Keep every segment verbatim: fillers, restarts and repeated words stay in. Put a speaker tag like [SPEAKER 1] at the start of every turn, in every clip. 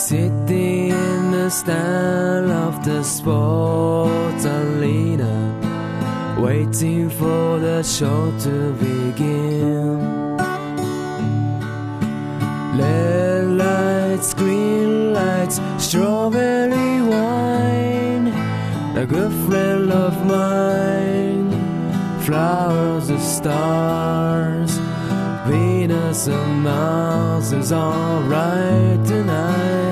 [SPEAKER 1] Sitting in the stand of the sports arena, waiting for the show to begin. Red lights, green lights, strawberry wine. A good friend of mine, flowers of stars, Venus and Mars is alright tonight.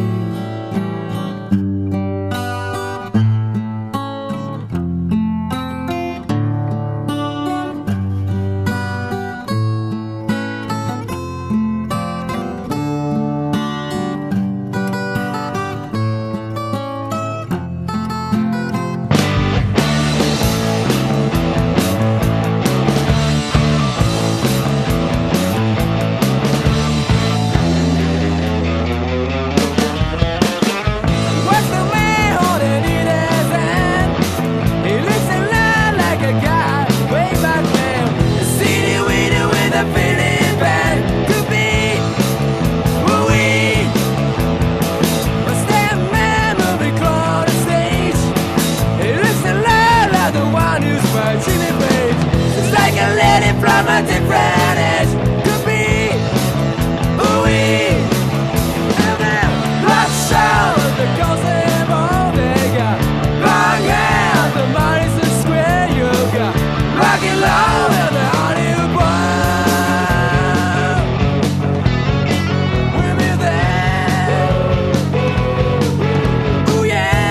[SPEAKER 1] From a different edge, could be ooh-wee. And then blood showers that cause them all they got. Long hair, the money's a square yoga. Rockin' low in the Hollywood bar. We'll be there. Ooh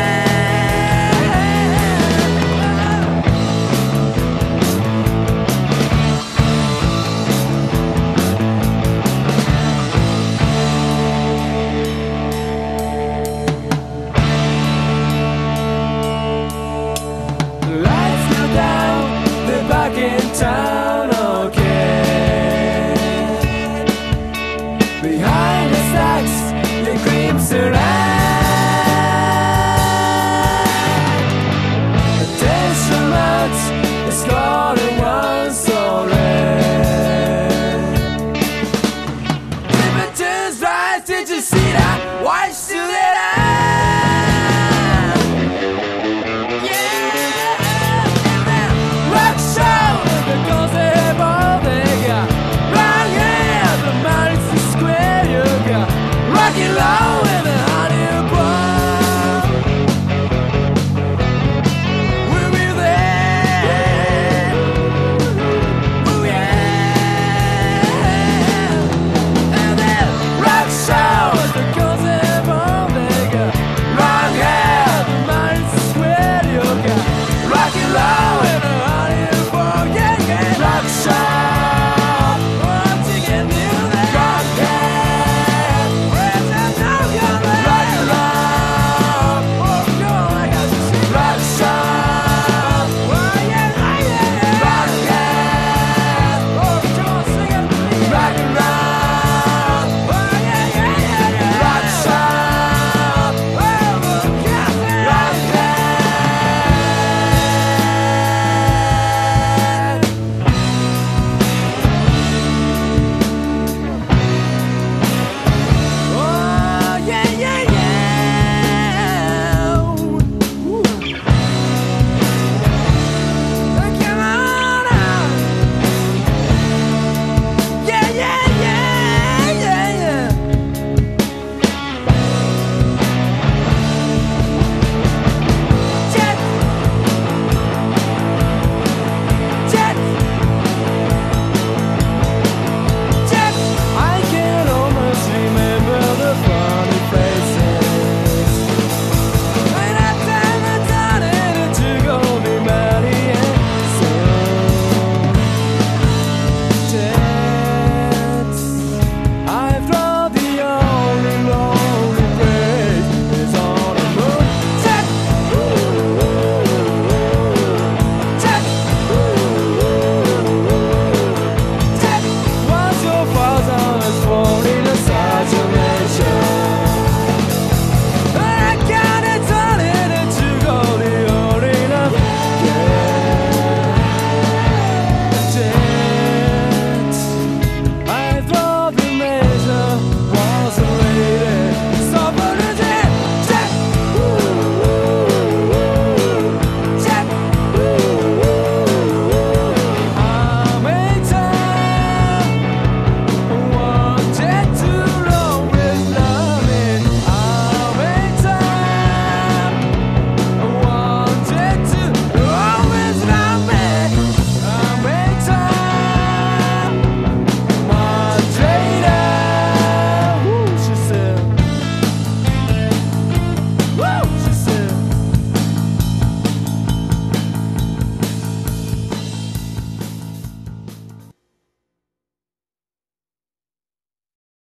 [SPEAKER 1] in town, okay. Behind the stacks, the creams are at. Attention much, it's called it once so red. Temperatures rise, did you see that? Why